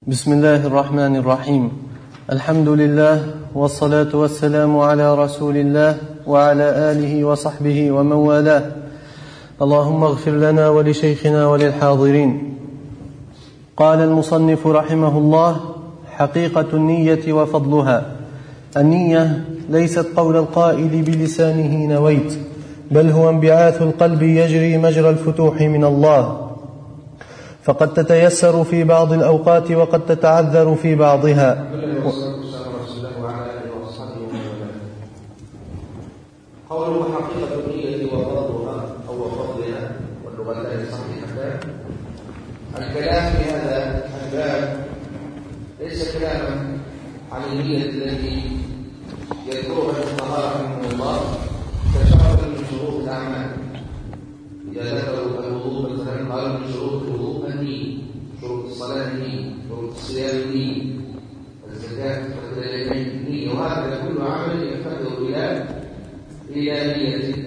بسم الله الرحمن الرحيم. الحمد لله والصلاة والسلام على رسول الله وعلى آله وصحبه ومن والاه. اللهم اغفر لنا ولشيخنا وللحاضرين. قال المصنف رحمه الله: حقيقة النية وفضلها. النية ليست قول القائل بلسانه نويت، بل هو انبعاث القلب يجري مجرى الفتوح من الله، فقد تتيسر في بعض الأوقات وقد تتعذر في بعضها. قوله حقيقة النية وفضلها أو وفضلها واللغتان صحيحتان. الكلام في هذا الباب ليس كلاما عن النية التي يذكرها الفقهاء رحمه الله كشرط من شروط الأعمال. إذا ذكروا الوضوء مثلا قالوا من شروط الوضوء النية، شروط الصلاة النية، شروط الصيام النية، الزكاة النية، وهذا كل عمل يفتقر إلى نية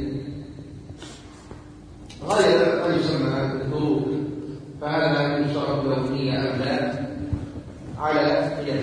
غير ما يسمى بالضروب، فهذا يشترط له نية أم لا على خلاف.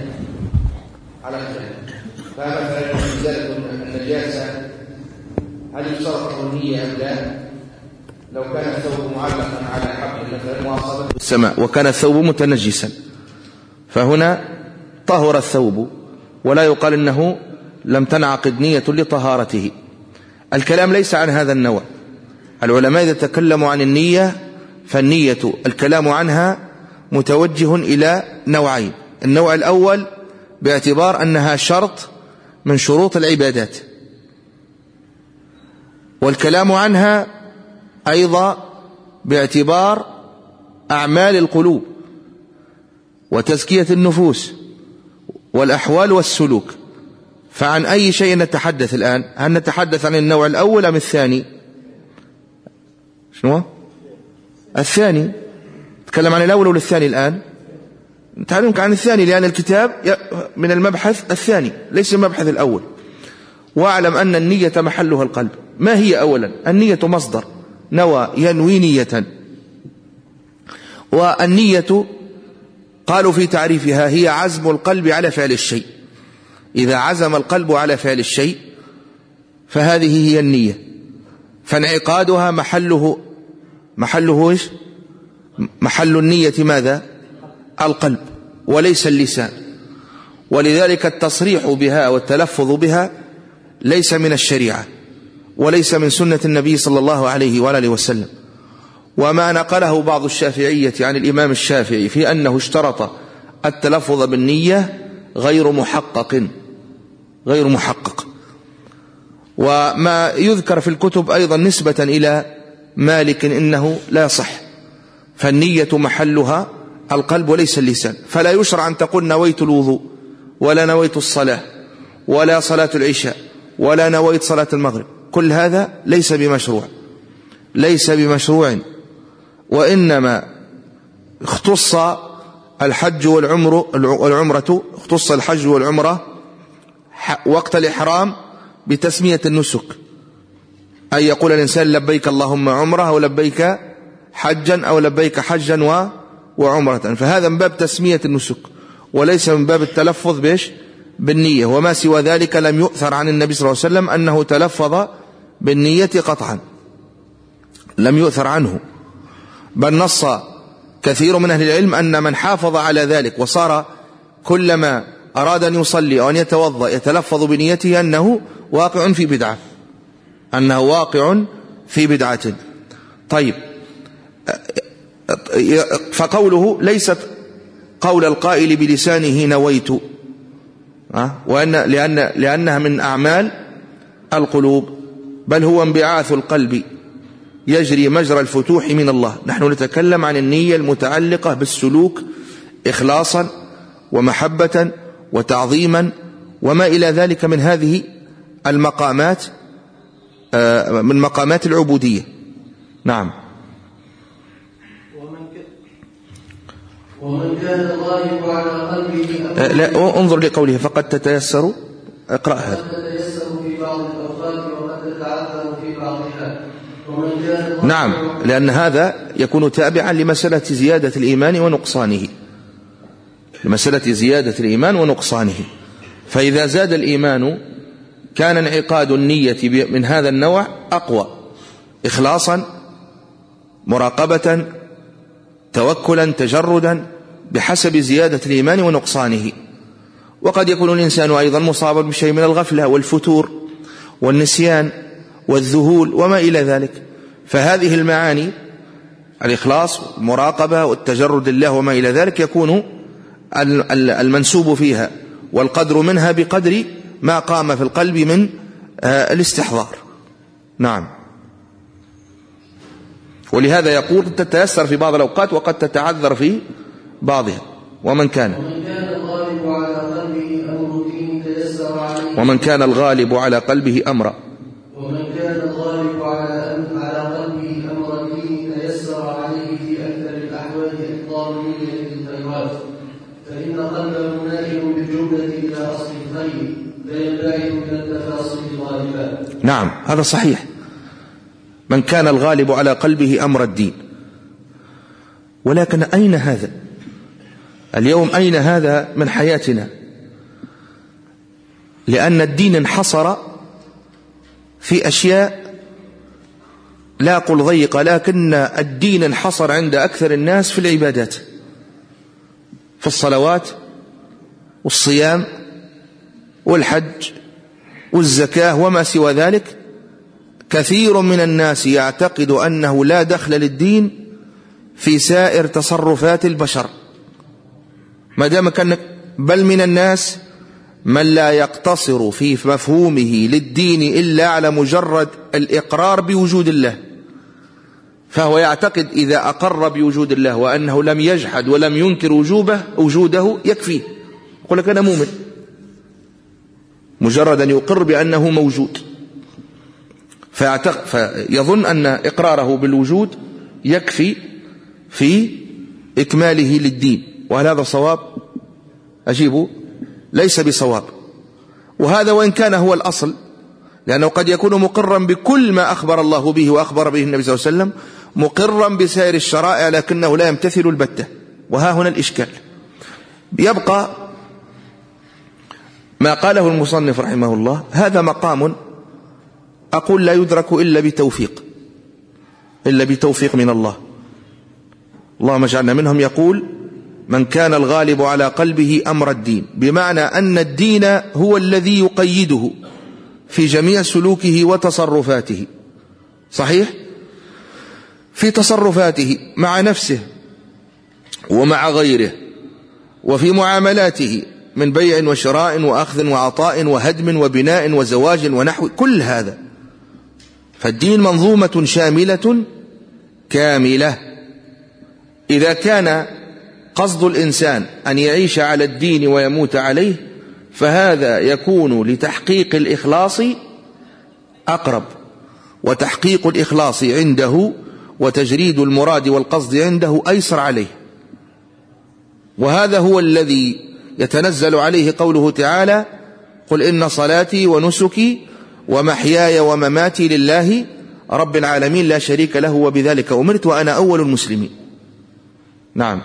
فمثلا إزالة النجاسة هل يشترط له النية أم لا؟ لو كان الثوب معلقا على حبل مثلا واصبته السماء وكان الثوب متنجسا، فهنا طهر الثوب ولا يقال إنه لم تنعقد نية لطهارته. الكلام ليس عن هذا النوع. العلماء إذا تكلموا عن النية فالنية الكلام عنها متوجه إلى نوعين. النوع الأول باعتبار أنها شرط من شروط العبادات، والكلام عنها أيضا باعتبار أعمال القلوب وتزكية النفوس والأحوال والسلوك. فعن أي شيء نتحدث الآن؟ هل نتحدث عن النوع الأول أم الثاني؟ شنو؟ الثاني. نتكلم عن الأول ولا الثاني الآن؟ نتكلم عن الثاني، لأن الكتاب من المبحث الثاني ليس المبحث الأول. واعلم أن النية محلها القلب. ما هي أولا؟ النية مصدر نوى ينوي نية، والنية قالوا في تعريفها هي عزم القلب على فعل الشيء. إذا عزم القلب على فعل الشيء فهذه هي النية، فانعقادها محله إيش؟ محل النية ماذا؟ القلب وليس اللسان. ولذلك التصريح بها والتلفظ بها ليس من الشريعة وليس من سنة النبي صلى الله عليه وآله وسلم. وما نقله بعض الشافعية عن الإمام الشافعي في أنه اشترط التلفظ بالنية غير محقق. وما يذكر في الكتب أيضا نسبة إلى مالك إنه لا صح، فالنية محلها القلب وليس اللسان. فلا يشرع أن تقول نويت الوضوء ولا نويت الصلاة ولا صلاة العشاء ولا نويت صلاة المغرب، كل هذا ليس بمشروع. وإنما اختص الحج والعمرة اختص الحج والعمرة وقت الإحرام بتسمية النسك، أن يقول الإنسان لبيك اللهم عمرة أو لبيك حجا أو لبيك حجا وعمرة، فهذا من باب تسمية النسك وليس من باب التلفظ بالنية. وما سوى ذلك لم يؤثر عن النبي صلى الله عليه وسلم أنه تلفظ بالنية قطعا، لم يؤثر عنه، بل نص كثير من أهل العلم أن من حافظ على ذلك وصار كلما أراد أن يصلي أو أن يتوضأ يتلفظ بنيته أنه واقع في بدعة. طيب، فقوله ليست قول القائل بلسانه نويت، لأنها من أعمال القلوب، بل هو انبعاث القلب يجري مجرى الفتوح من الله. نحن نتكلم عن النية المتعلقة بالسلوك إخلاصا ومحبة وتعظيما وما إلى ذلك من هذه المقامات من مقامات العبودية. نعم. ومن كان الغالب على قلبه لا، انظر لقوله فقد تتيسر. اقرأ هذا. قد تتيسر في بعض الأوقات وقد تتعذر في بعضها. نعم، لأن هذا يكون تابعا لمسألة زيادة الإيمان ونقصانه. لمسألة زيادة الإيمان ونقصانه. فإذا زاد الإيمان كان انعقاد النية من هذا النوع أقوى، إخلاصا، مراقبة، توكلا، تجردا، بحسب زيادة الإيمان ونقصانه. وقد يكون الإنسان أيضا مصابا بشيء من الغفلة والفتور والنسيان والذهول وما إلى ذلك. فهذه المعاني، الإخلاص والمراقبة والتجرد لله وما إلى ذلك، يكون المنسوب فيها والقدر منها بقدر ما قام في القلب من الاستحضار. نعم. ولهذا يقول تتيسر في بعض الأوقات وقد تتعذر في بعضها. ومن كان الغالب على قلبه أمر الدين تيسر عليه، ومن كان الغالب على قلبه أمر الدين تيسر عليه في أكثر الأحوال إحضار نية الخيرات، فإن قلبه نائل بالجملة إلى أصل الخير فينبعث من التفاصيل الغالبات. نعم، هذا صحيح. من كان الغالب على قلبه أمر الدين. ولكن أين هذا اليوم؟ أين هذا من حياتنا؟ لأن الدين انحصر في أشياء، لا أقول ضيقة، لكن الدين انحصر عند أكثر الناس في العبادات، في الصلوات والصيام والحج والزكاة وما سوى ذلك. كثير من الناس يعتقد أنه لا دخل للدين في سائر تصرفات البشر، ما دام كان، بل من الناس من لا يقتصر في مفهومه للدين إلا على مجرد الإقرار بوجود الله، فهو يعتقد إذا أقر بوجود الله وأنه لم يجحد ولم ينكر وجوده يكفيه. يقول لك أنا مؤمن، مجرد أن يقر بأنه موجود، فيظن أن إقراره بالوجود يكفي في إكماله للدين. وهل هذا صواب؟ أجيبه ليس بصواب. وهذا وإن كان هو الأصل، لأنه قد يكون مقرا بكل ما أخبر الله به وأخبر به النبي صلى الله عليه وسلم، مقرا بسائر الشرائع، لكنه لا يمتثل البتة. وها هنا الإشكال. يبقى ما قاله المصنف رحمه الله، هذا مقام أقول لا يدرك إلا بتوفيق من الله، اللهم اجعلنا منهم. يقول من كان الغالب على قلبه أمر الدين، بمعنى أن الدين هو الذي يقيده في جميع سلوكه وتصرفاته. صحيح؟ في تصرفاته مع نفسه ومع غيره، وفي معاملاته من بيع وشراء وأخذ وعطاء وهدم وبناء وزواج ونحو كل هذا. فالدين منظومة شاملة كاملة. إذا كان قصد الإنسان أن يعيش على الدين ويموت عليه، فهذا يكون لتحقيق الإخلاص أقرب، وتحقيق الإخلاص عنده وتجريد المراد والقصد عنده أيسر عليه. وهذا هو الذي يتنزل عليه قوله تعالى: قل إن صلاتي ونسكي ومحياي ومماتي لله رب العالمين لا شريك له وبذلك أمرت وأنا أول المسلمين. نعم،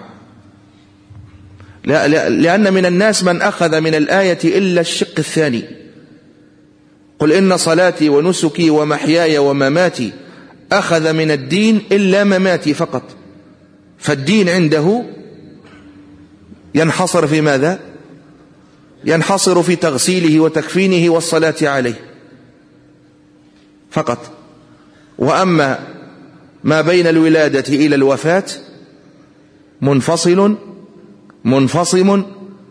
لأن من الناس من أخذ من الآية إلا الشق الثاني، قل إن صلاتي ونسكي ومحياي ومماتي، أخذ من الدين إلا مماتي فقط. فالدين عنده ينحصر في ماذا؟ ينحصر في تغسيله وتكفينه والصلاة عليه فقط. وأما ما بين الولادة إلى الوفاة منفصم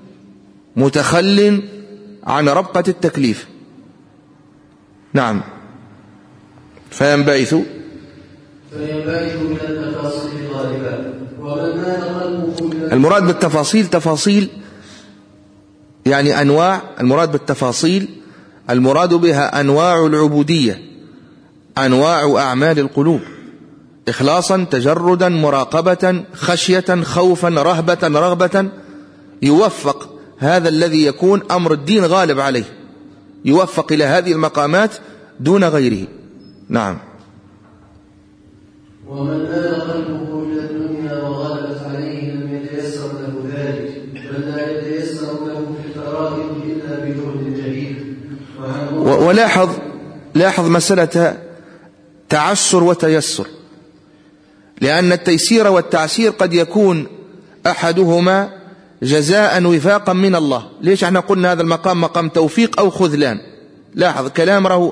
متخل عن ربقة التكليف. نعم، فينبعث من التفاصيل الغالبة. المراد بالتفاصيل تفاصيل يعني أنواع. المراد بالتفاصيل المراد بها أنواع العبودية، أنواع أعمال القلوب، إخلاصا، تجردا، مراقبة، خشية، خوفا، رهبة، رغبة. يوفق هذا الذي يكون أمر الدين غالب عليه، يوفق إلى هذه المقامات دون غيره. نعم. ومن مال قلبه إلى الدنيا وغلبت عليه لم يتيسر له ذلك، بل لا يتيسر له في الفرائض إلا بجهد جهيد. ولاحظ مسألة تعسر وتيسر، لأن التيسير والتعسير قد يكون أحدهما جزاء وفاقا من الله. ليش احنا قلنا هذا المقام مقام توفيق أو خذلان؟ لاحظ كلام راه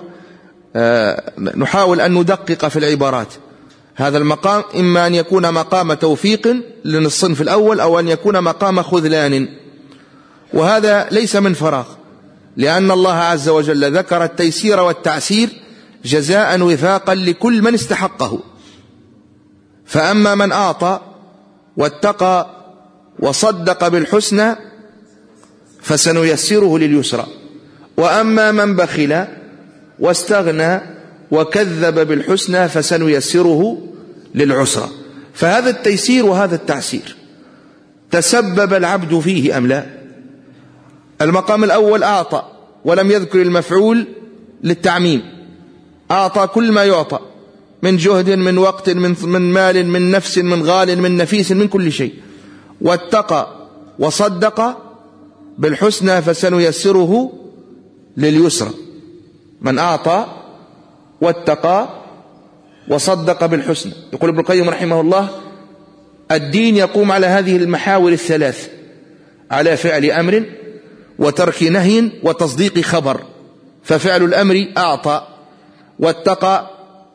نحاول أن ندقق في العبارات. هذا المقام إما أن يكون مقام توفيق للصنف الأول أو أن يكون مقام خذلان، وهذا ليس من فراغ، لأن الله عز وجل ذكر التيسير والتعسير جزاء وفاقا لكل من استحقه. فأما من أعطى واتقى وصدق بالحسنى فسنيسره لليسرى، وأما من بخل واستغنى وكذب بالحسنى فسنيسره للعسرى. فهذا التيسير وهذا التعسير تسبب العبد فيه أم لا؟ المقام الأول أعطى ولم يذكر المفعول للتعميم، أعطى كل ما يعطى من جهد من وقت من مال من نفس من غال من نفيس من كل شيء، واتقى وصدق بالحسنى فسنيسره لليسرى. من أعطى واتقى وصدق بالحسنى. يقول ابن القيم رحمه الله: الدين يقوم على هذه المحاور الثلاث: على فعل أمر وترك نهي وتصديق خبر. ففعل الأمر أعطى، واتقى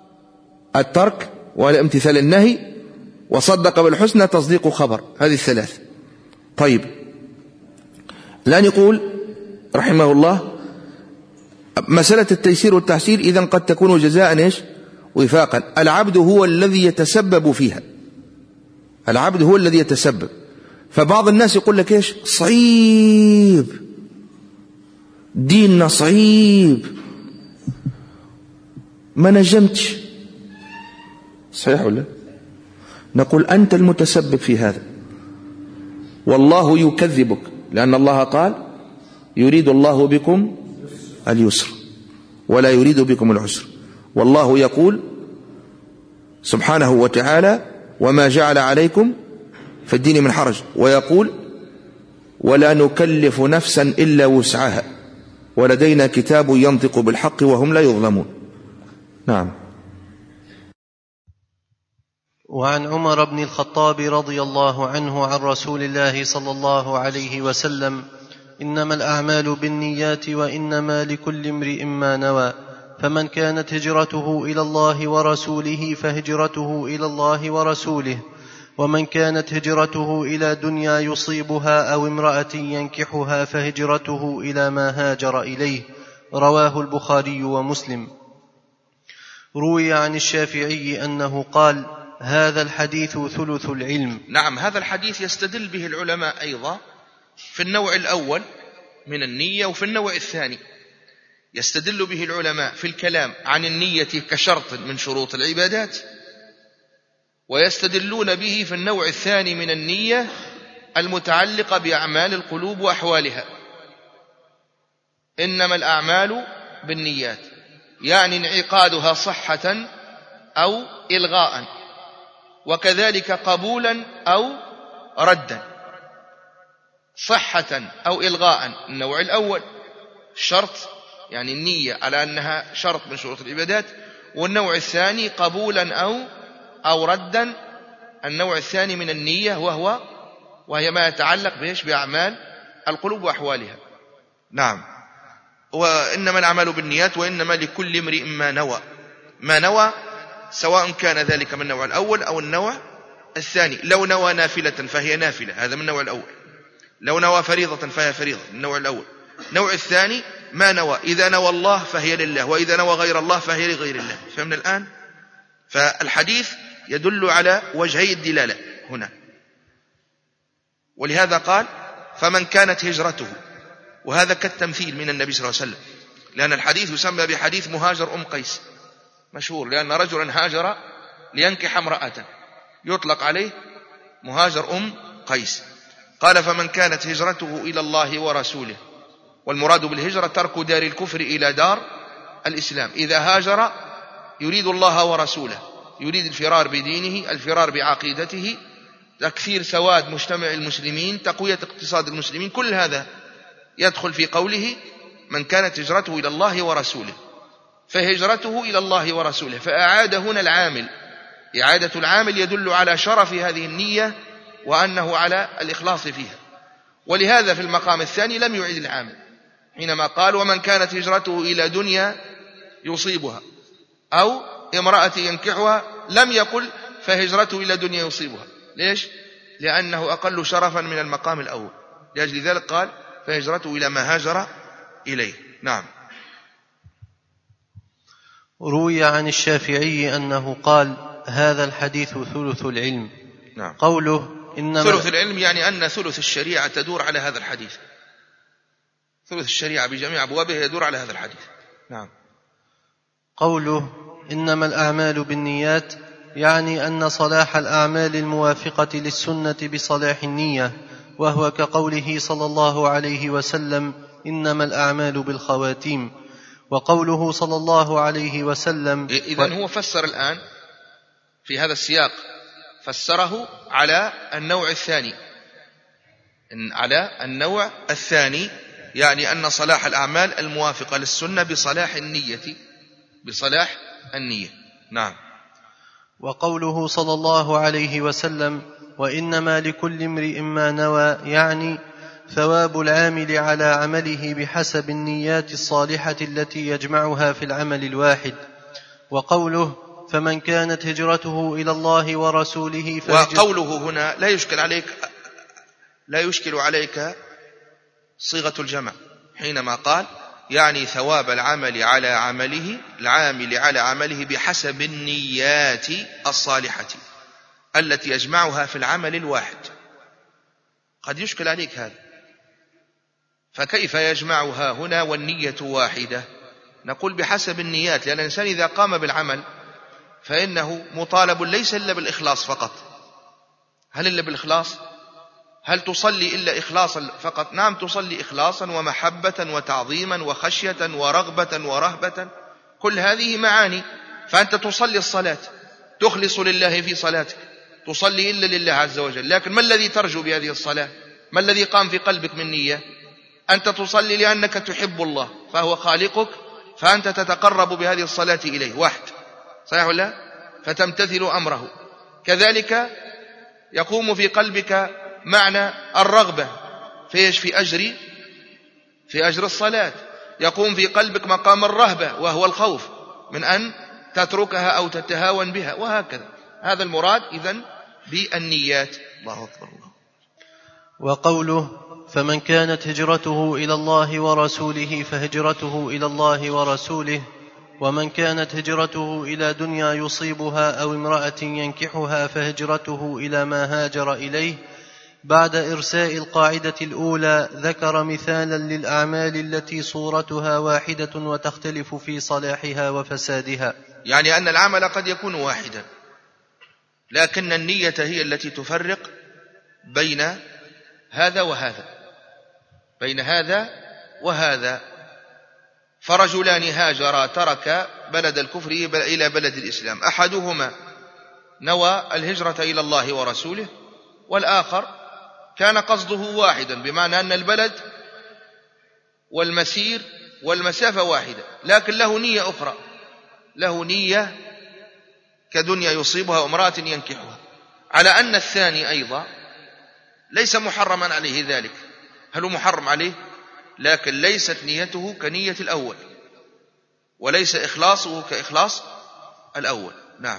الترك والامتثال النهي، وصدق بالحسنى تصديق خبر. هذه الثلاث. طيب، الآن يقول رحمه الله: مسألة التيسير والتعسير إذن قد تكون جزاء وفاقا. العبد هو الذي يتسبب فيها، العبد هو الذي يتسبب. فبعض الناس يقول لك صعيب، ديننا صعيب، ما نجمتش. صحيح ولا؟ نقول أنت المتسبب في هذا، والله يكذبك، لأن الله قال: يريد الله بكم اليسر ولا يريد بكم العسر. والله يقول سبحانه وتعالى: وما جعل عليكم في الدين من حرج. ويقول: ولا نكلف نفسا إلا وسعها ولدينا كتاب ينطق بالحق وهم لا يظلمون. نعم. وعن عمر بن الخطاب رضي الله عنه عن رسول الله صلى الله عليه وسلم: إنما الأعمال بالنيات وإنما لكل امرئ ما نوى، فمن كانت هجرته إلى الله ورسوله فهجرته إلى الله ورسوله، ومن كانت هجرته إلى دنيا يصيبها أو امرأة ينكحها فهجرته إلى ما هاجر إليه. رواه البخاري ومسلم. روي عن الشافعي أنه قال: هذا الحديث ثلث العلم. نعم، هذا الحديث يستدل به العلماء أيضا في النوع الأول من النية، وفي النوع الثاني يستدل به العلماء في الكلام عن النية كشرط من شروط العبادات، ويستدلون به في النوع الثاني من النية المتعلقة بأعمال القلوب وأحوالها. إنما الأعمال بالنيات، يعني انعقادها صحة أو إلغاء، وكذلك قبولا أو ردا. صحة أو إلغاء النوع الأول شرط، يعني النية على أنها شرط من شروط العبادات. والنوع الثاني قبولا أو ردا، النوع الثاني من النية وهي ما يتعلق بأعمال القلوب وأحوالها. نعم. وإنما الأعمال بالنيات وإنما لكل امرئ ما نوى، سواء كان ذلك من النوع الأول أو النوع الثاني. لو نوى نافلة فهي نافلة، هذا من النوع الأول. لو نوى فريضة فهي فريضة، من النوع الأول. النوع الثاني ما نوى، إذا نوى الله فهي لله، وإذا نوى غير الله فهي لغير الله. فهمنا الآن؟ فالحديث يدل على وجهي الدلالة هنا، ولهذا قال: فمن كانت هجرته، وهذا كالتمثيل من النبي صلى الله عليه وسلم، لأن الحديث يسمى بحديث مهاجر أم قيس، مشهور، لأن رجلا هاجر لينكح امرأة يطلق عليه مهاجر أم قيس. قال: فمن كانت هجرته إلى الله ورسوله، والمراد بالهجرة ترك دار الكفر إلى دار الإسلام. إذا هاجر يريد الله ورسوله، يريد الفرار بدينه، الفرار بعقيدته، تكثير سواد مجتمع المسلمين، تقوية اقتصاد المسلمين، كل هذا يدخل في قوله من كانت هجرته إلى الله ورسوله، فهجرته إلى الله ورسوله. فأعاد هنا العامل، إعادة العامل يدل على شرف هذه النية وأنه على الإخلاص فيها. ولهذا في المقام الثاني لم يعيد العامل حينما قال ومن كانت هجرته إلى دنيا يصيبها أو امرأة ينكحها، لم يقل فهجرته إلى دنيا يصيبها. ليش؟ لأنه أقل شرفا من المقام الأول، لأجل ذلك قال فهجرته إلى ما هاجر إليه. نعم. روي عن الشافعي أنه قال هذا الحديث ثلث العلم. نعم. قوله إنما ثلث العلم يعني أن ثلث الشريعة تدور على هذا الحديث، ثلث الشريعة بجميع أبوابها يدور على هذا الحديث. نعم. قوله إنما الأعمال بالنيات يعني أن صلاح الأعمال الموافقة للسنة بصلاح النية، وهو كقوله صلى الله عليه وسلم إنما الأعمال بالخواتيم، وقوله صلى الله عليه وسلم. إذن هو فسر الآن في هذا السياق، فسره على النوع الثاني، على النوع الثاني، يعني أن صلاح الأعمال الموافقة للسنة بصلاح النية، بصلاح النية. نعم. وقوله صلى الله عليه وسلم وإنما لكل امرئ ما نوى يعني ثواب العامل على عمله بحسب النيات الصالحة التي يجمعها في العمل الواحد. وقوله فمن كانت هجرته إلى الله ورسوله وقوله هنا لا يشكل عليك صيغة الجمع حينما قال يعني ثواب العامل على عمله بحسب النيات الصالحة التي يجمعها في العمل الواحد. قد يشكل عليك هذا، فكيف يجمعها هنا والنية واحدة؟ نقول بحسب النيات، لأن الإنسان إذا قام بالعمل فإنه مطالب ليس إلا بالإخلاص فقط. هل إلا بالإخلاص؟ هل تصلي إلا إخلاصا فقط؟ نعم، تصلي إخلاصا ومحبة وتعظيما وخشية ورغبة ورهبة، كل هذه معاني. فأنت تصلي الصلاة تخلص لله في صلاتك، تصلي إلا لله عز وجل، لكن ما الذي ترجو بهذه الصلاة؟ ما الذي قام في قلبك من نية؟ أنت تصلي لأنك تحب الله فهو خالقك، فأنت تتقرب بهذه الصلاة إليه واحد، صحيح ولا؟ فتمتثل أمره. كذلك يقوم في قلبك معنى الرغبة في أجر الصلاة، يقوم في قلبك مقام الرهبة وهو الخوف من أن تتركها أو تتهاون بها، وهكذا. هذا المراد إذن بالنيات. الله أكبر. وقوله فمن كانت هجرته إلى الله ورسوله فهجرته إلى الله ورسوله، ومن كانت هجرته إلى دنيا يصيبها أو امرأة ينكحها فهجرته إلى ما هاجر إليه. بعد إرساء القاعدة الأولى ذكر مثالا للأعمال التي صورتها واحدة وتختلف في صلاحها وفسادها، يعني أن العمل قد يكون واحدا لكن النية هي التي تفرق بين هذا وهذا، بين هذا وهذا. فرجلان هاجرا ترك بلد الكفر إلى بلد الإسلام، أحدهما نوى الهجرة إلى الله ورسوله، والآخر كان قصده واحدا، بمعنى أن البلد والمسير والمسافة واحدة، لكن له نية أخرى، له نية كدنيا يصيبها امرأة ينكحها، على أن الثاني أيضا ليس محرما عليه ذلك. هل هو محرم عليه؟ لكن ليست نيته كنية الأول، وليس إخلاصه كإخلاص الأول. نعم.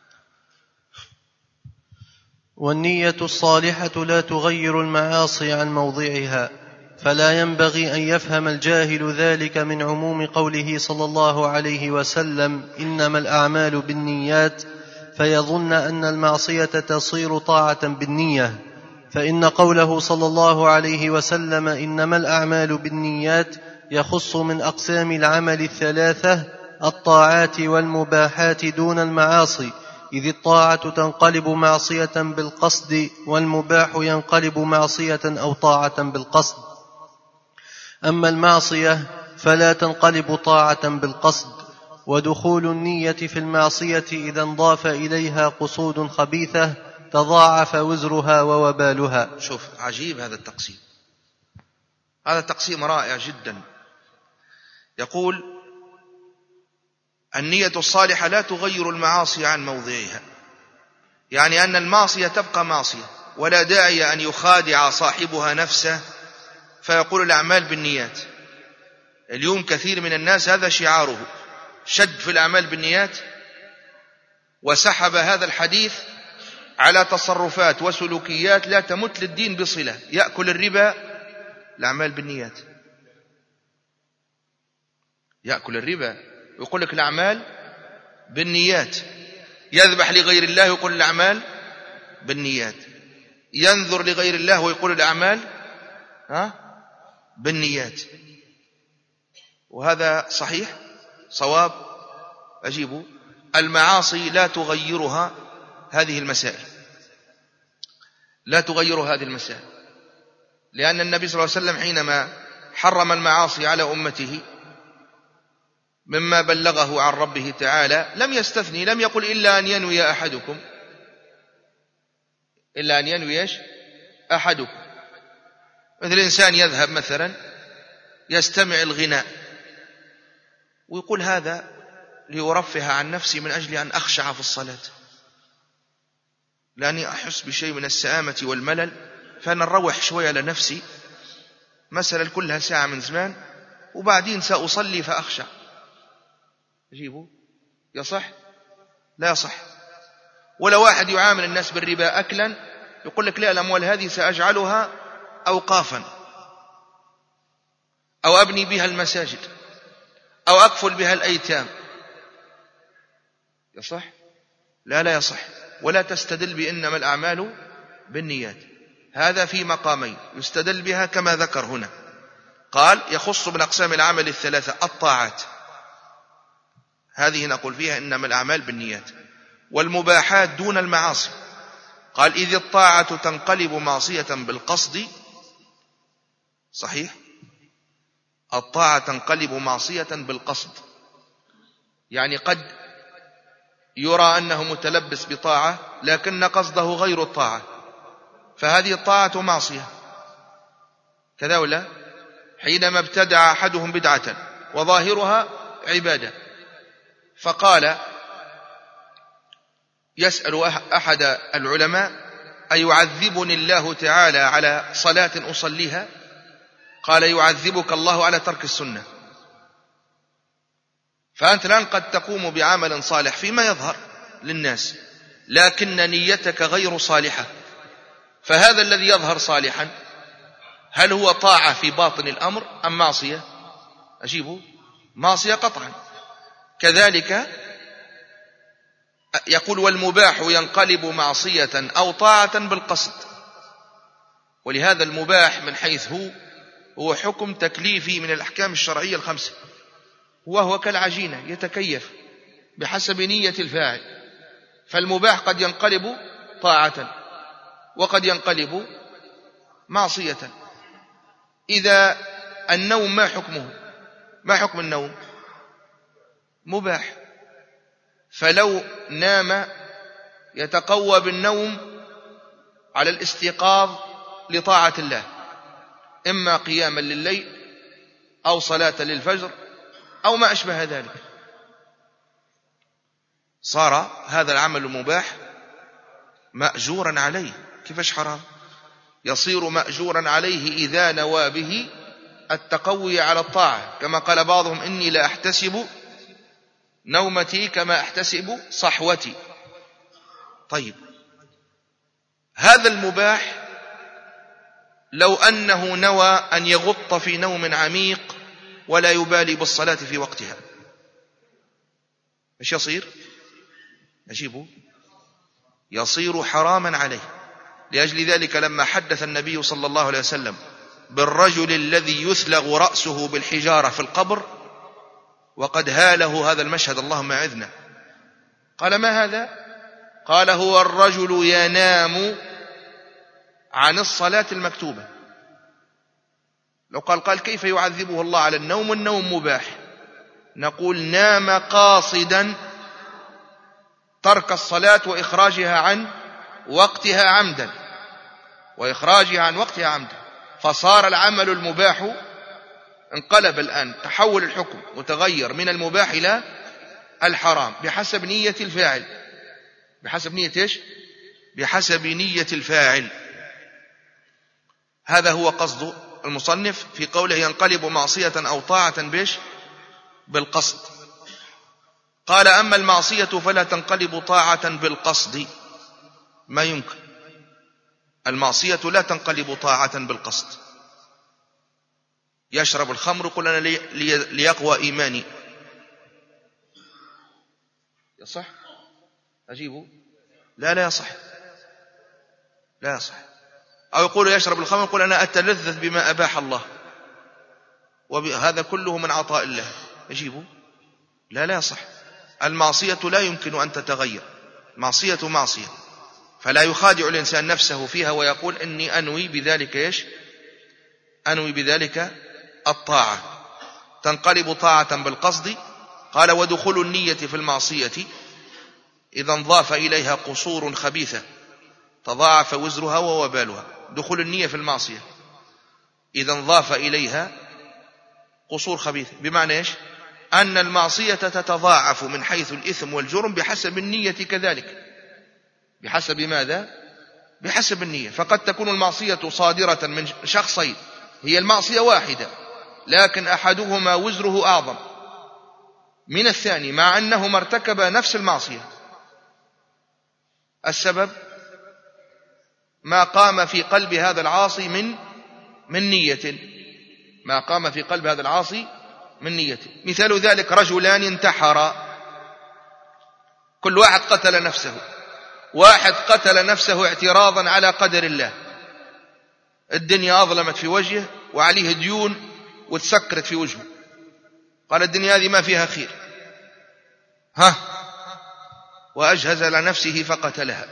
والنية الصالحة لا تغير المعاصي عن موضعها، فلا ينبغي أن يفهم الجاهل ذلك من عموم قوله صلى الله عليه وسلم إنما الأعمال بالنيات فيظن أن المعصية تصير طاعة بالنية، فإن قوله صلى الله عليه وسلم إنما الأعمال بالنيات يخص من أقسام العمل الثلاثة الطاعات والمباحات دون المعاصي، إذ الطاعة تنقلب معصية بالقصد والمباح ينقلب معصية أو طاعة بالقصد. أما المعصية فلا تنقلب طاعة بالقصد. ودخول النية في المعصية إذا انضاف إليها قصود خبيثة تضاعف وزرها ووبالها. شوف عجيب هذا التقسيم، هذا التقسيم رائع جدا. يقول النية الصالحة لا تغير المعاصي عن موضعها، يعني أن المعصية تبقى معصية، ولا داعي أن يخادع صاحبها نفسه فيقول الأعمال بالنيات. اليوم كثير من الناس هذا شعاره، شد في الأعمال بالنيات، وسحب هذا الحديث على تصرفات وسلوكيات لا تمت للدين بصلة. يأكل الربا، الأعمال بالنيات. يأكل الربا يقول لك الأعمال بالنيات. يذبح لغير الله يقول الأعمال بالنيات. ينذر لغير الله ويقول الأعمال بالنيات. وهذا صحيح صواب؟ أجيبه. المعاصي لا تغيرها هذه المسائل، لا تغير هذه المسائل، لأن النبي صلى الله عليه وسلم حينما حرم المعاصي على أمته مما بلغه عن ربه تعالى لم يستثني، لم يقل إلا أن ينوي أحدكم، إلا أن ينوي أحدكم. مثل إنسان يذهب مثلا يستمع الغناء ويقول هذا ليرفه عن نفسي من أجل أن أخشع في الصلاة، لأني أحس بشيء من السآمة والملل، فأنا نروح شوية لنفسي مثلا كلها ساعة من زمان وبعدين سأصلي فأخشع. أجيبه يصح؟ لا يصح. ولا واحد يعامل الناس بالربا أكلا يقول لك لا، الأموال هذه سأجعلها أوقافا أو أبني بها المساجد أو أكفل بها الأيتام. يصح؟ لا، لا يصح. ولا تستدل بإنما الأعمال بالنيات. هذا في مقامين يستدل بها كما ذكر هنا. قال يخص من أقسام العمل الثلاثة الطاعات، هذه نقول فيها إنما الأعمال بالنيات، والمباحات دون المعاصي. قال إذ الطاعة تنقلب معصية بالقصد. صحيح، الطاعة تنقلب معصية بالقصد، يعني قد يرى أنه متلبس بطاعة لكن قصده غير الطاعة، فهذه الطاعة معصية. كذا ولا؟ حينما ابتدع أحدهم بدعة وظاهرها عبادة، فقال يسأل أحد العلماء أيعذبني الله تعالى على صلاة أصليها؟ قال يعذبك الله على ترك السنة. فأنت الآن قد تقوم بعمل صالح فيما يظهر للناس لكن نيتك غير صالحة، فهذا الذي يظهر صالحا هل هو طاعة في باطن الأمر أم معصية؟ أجيبه معصية قطعا. كذلك يقول والمباح ينقلب معصية أو طاعة بالقصد. ولهذا المباح من حيث هو حكم تكليفي من الأحكام الشرعية الخمسة، وهو كالعجينة يتكيف بحسب نية الفاعل. فالمباح قد ينقلب طاعة وقد ينقلب معصية. إذا النوم ما حكمه؟ ما حكم النوم؟ مباح. فلو نام يتقوى بالنوم على الاستيقاظ لطاعة الله، إما قياما لليل أو صلاة للفجر أو ما أشبه ذلك، صار هذا العمل المباح مأجورا عليه. كيفاش حرام؟ يصير مأجورا عليه إذا نوى به التقوي على الطاعة، كما قال بعضهم إني لا أحتسب نومتي كما أحتسب صحوتي. طيب هذا المباح لو أنه نوى أن يغط في نوم عميق ولا يبالي بالصلاة في وقتها، ايش يصير؟ أجيبه يصير حراما عليه. لأجل ذلك لما حدث النبي صلى الله عليه وسلم بالرجل الذي يثلغ رأسه بالحجارة في القبر وقد هاله هذا المشهد، اللهم أعذنا، قال ما هذا؟ قال هو الرجل ينام عن الصلاة المكتوبة. لو قال كيف يعذبه الله على النوم والنوم مباح؟ نقول نام قاصدا ترك الصلاة وإخراجها عن وقتها عمدا وإخراجها عن وقتها عمدا، فصار العمل المباح انقلب الآن، تحول الحكم وتغير من المباح إلى الحرام بحسب نية الفاعل. بحسب نية إيش؟ بحسب نية الفاعل. هذا هو قصد المصنف في قوله ينقلب معصية أو طاعة بيش بالقصد. قال أما المعصية فلا تنقلب طاعة بالقصد، ما يمكن. المعصية لا تنقلب طاعة بالقصد. يشرب الخمر قل أنا ليقوى إيماني، يصح؟ أجيبه؟ لا يصح، لا يصح. أو يقول يشرب الخمر قل أنا أتلذذ بما أباح الله، وهذا كله من عطاء الله، أجيبه؟ لا يصح. المعصية لا يمكن أن تتغير، معصية معصية، فلا يخادع الإنسان نفسه فيها ويقول إني أنوي بذلك إيش؟ أنوي بذلك الطاعة. تنقلب طاعة بالقصد. قال ودخول النية في المعصية إذا انضاف إليها قصور خبيثة تضاعف وزرها ووبالها. دخول النية في المعصية إذا انضاف إليها قصور خبيثة، بمعنى إيش؟ أن المعصية تتضاعف من حيث الإثم والجرم بحسب النية كذلك. بحسب ماذا؟ بحسب النية. فقد تكون المعصية صادرة من شخصين، هي المعصية واحدة لكن أحدهما وزره أعظم من الثاني مع أنهما ارتكبا نفس المعصية. السبب ما قام في قلب هذا العاصي من نية، ما قام في قلب هذا العاصي من نية. مثال ذلك رجلان انتحرا، كل واحد قتل نفسه. واحد قتل نفسه اعتراضا على قدر الله، الدنيا أظلمت في وجهه وعليه ديون وتسكرت في وجهه، قال الدنيا هذه ما فيها خير، وأجهز لنفسه فقتلها،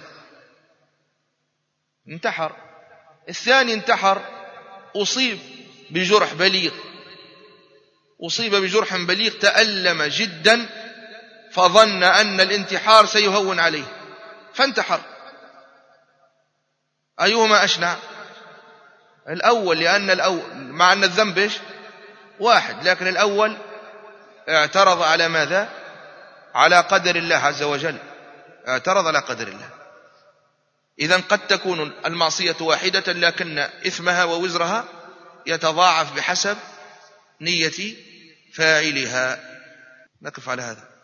انتحر. الثاني انتحر أصيب بجرح بليغ، أصيب بجرح بليغ تألم جدا فظن أن الانتحار سيهون عليه فانتحر. أيهما أشنع؟ الأول، لأن الأول مع أن الذنب واحد، لكن الأول اعترض على ماذا؟ على قدر الله عز وجل، اعترض على قدر الله. إذن قد تكون المعصية واحدة لكن إثمها ووزرها يتضاعف بحسب نية فاعلها. نقف على هذا.